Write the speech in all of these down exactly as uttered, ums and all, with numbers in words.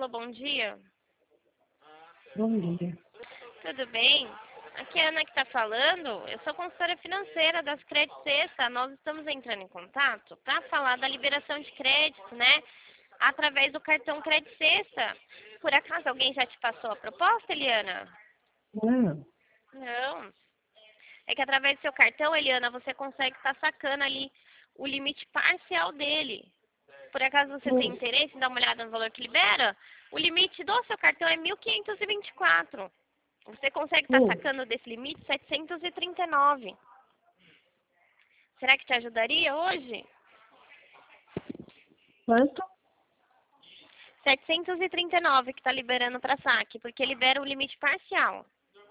Alô, bom dia. Bom dia. Tudo bem? Aqui é a Ana que está falando. Eu sou consultora financeira das Credit Sexta. Nós estamos entrando em contato para falar da liberação de crédito, né? Através do cartão Credit Sexta. Por acaso alguém já te passou a proposta, Eliana? Não. Não. É que através do seu cartão, Eliana, você consegue estar sacando ali o limite parcial dele. Por acaso você tem interesse em dar uma olhada no valor que libera? O limite do seu cartão é mil quinhentos e vinte e quatro. Você consegue estar Hum. sacando desse limite setecentos e trinta e nove. Será que te ajudaria hoje? Quanto? setecentos e trinta e nove que está liberando para saque, porque libera o limite parcial.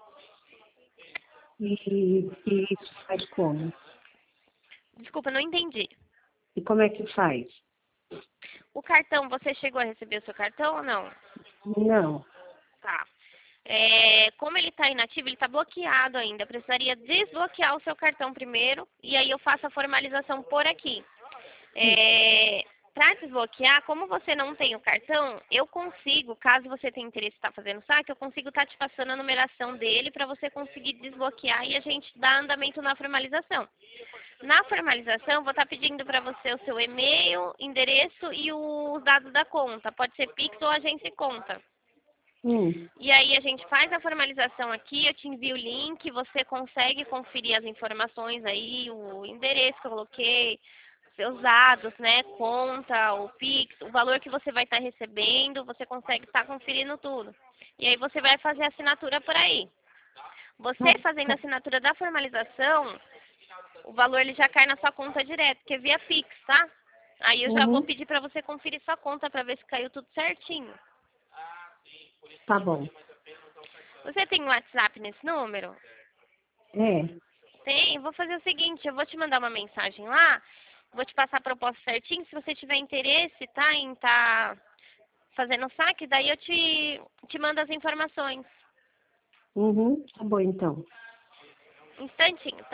E, e isso faz como? Desculpa, não entendi. E como é que faz? O cartão, você chegou a receber o seu cartão ou não? Não. Tá. É, como ele está inativo, ele está bloqueado ainda. Eu precisaria desbloquear o seu cartão primeiro e aí eu faço a formalização por aqui. É, para desbloquear, como você não tem o cartão, eu consigo, caso você tenha interesse em estar fazendo saque, eu consigo estar te passando a numeração dele para você conseguir desbloquear e a gente dar andamento na formalização. Na formalização, eu vou estar pedindo para você o seu e-mail, endereço e os dados da conta. Pode ser Pix ou agência e conta. Hum. E aí a gente faz a formalização aqui, eu te envio o link, você consegue conferir as informações aí, o endereço que eu coloquei, seus dados, né, conta, o Pix, o valor que você vai estar recebendo, você consegue estar conferindo tudo. E aí você vai fazer a assinatura por aí. Você fazendo a assinatura da formalização, o valor ele já cai na sua conta direto, que é via Pix, tá? Aí eu já vou Uhum. pedir para você conferir sua conta para ver se caiu tudo certinho. Tá bom. Você tem um WhatsApp nesse número? É. Tem, vou fazer o seguinte, eu vou te mandar uma mensagem lá, vou te passar a proposta certinho, se você tiver interesse, tá, em tá fazendo saque, daí eu te, te mando as informações. Uhum. Tá bom, então. Instantinho,